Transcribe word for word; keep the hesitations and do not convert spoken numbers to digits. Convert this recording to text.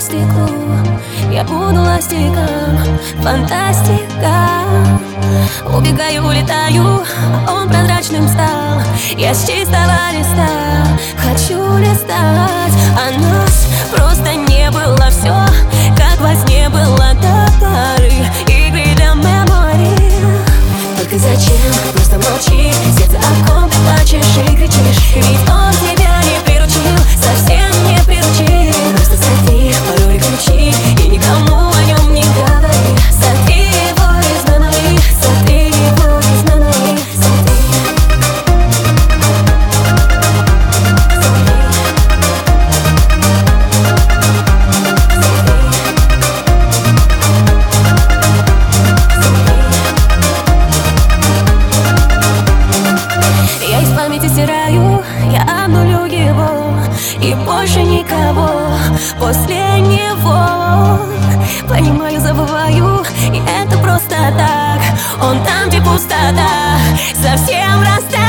стеклу. Я буду ластиком, фантастика. Убегаю, улетаю, а он прозрачным стал. Я с чистого листа хочу листать. А нас просто не было, все как во сне было до поры игры для мемори. Только зачем просто молчи, сердце о ком ты плачешь и кричишь, ведь он тебя не приручил, совсем не приручил. Просто сотри пароли ключи и никому о нем не говори. Сотри его из мемори, сотри его из мемори, сотри. Я из памяти стираю, я обнулю его, и больше никого после него. Понимаю, забываю, и это просто так. Он там, где пустота, совсем расстается.